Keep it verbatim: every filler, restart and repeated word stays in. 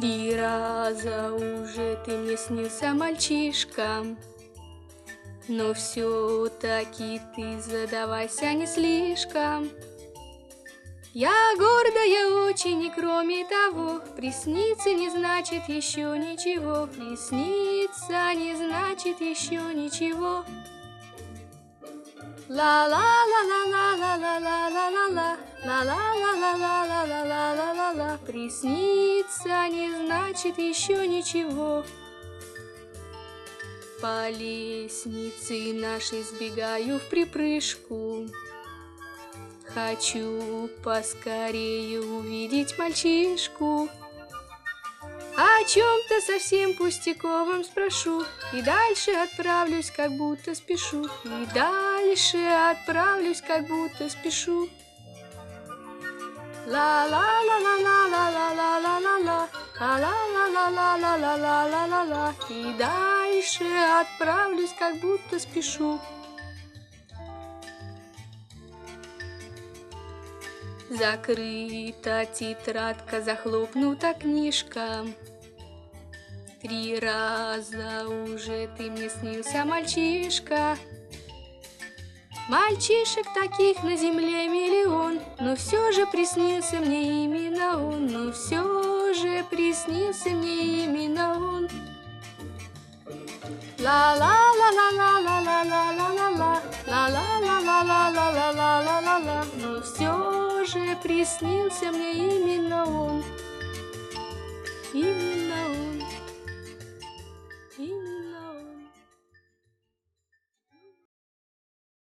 Три раза уже ты мне снился, мальчишка, но все-таки ты задавайся не слишком. Я гордая очень, и кроме того, присниться не значит еще ничего, присниться не значит еще ничего. Ла-ла-ла-ла-ла-ла-ла-ла-ла-ла, ла-ла-ла-ла-ла-ла-ла-ла-ла-ла, присниться не значит еще ничего. По лестнице нашей сбегаю вприпрыжку, хочу поскорее увидеть мальчишку. О чем-то совсем пустяковом спрошу, и дальше отправлюсь, как будто спешу, и дальше отправлюсь, как будто спешу. Ла-ла-ла-ла-ла-ла-ла-ла-ла-ла, ла-ла-ла-ла-ла-ла-ла-ла-ла, и дальше отправлюсь, как будто спешу. Закрыта тетрадка, захлопнута книжка. Три раза уже ты мне снился, мальчишка. Мальчишек таких на земле миллион, но все же приснился мне именно он, но все же приснился мне именно он. Ла-ла-ла-ла-ла-ла-ла-ла-ла-ла, ла-ла-ла-ла-ла-ла-ла-ла-ла, но все же приснился мне именно он, именно он.